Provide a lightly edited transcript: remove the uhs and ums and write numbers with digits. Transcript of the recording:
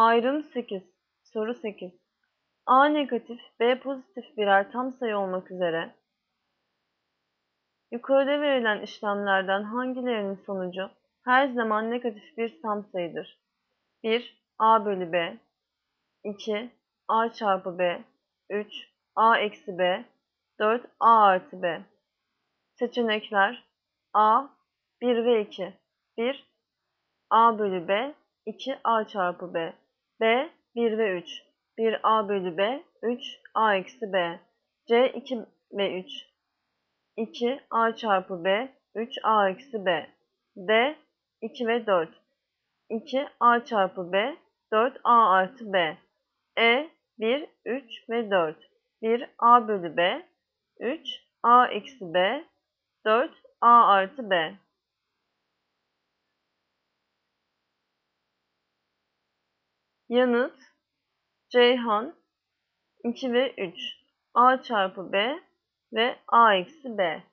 Ayrım 8. Soru 8. A negatif, B pozitif birer tam sayı olmak üzere yukarıda verilen işlemlerden hangilerinin sonucu her zaman negatif bir tam sayıdır? 1. A bölü B 2. A çarpı B 3. A eksi B 4. A artı B. Seçenekler A 1 ve 2. 1. A bölü B 2 A çarpı B. B 1 ve 3. 1 A bölü B 3 A eksi B. C 2 ve 3. 2 A çarpı B 3 A eksi B. D 2 ve 4. 2 A çarpı B 4 A artı B. E 1, 3 ve 4. 1 A bölü B 3 A eksi B 4 A artı B. Yanıt Ceyhan 2 ve 3. A çarpı B ve A eksi B.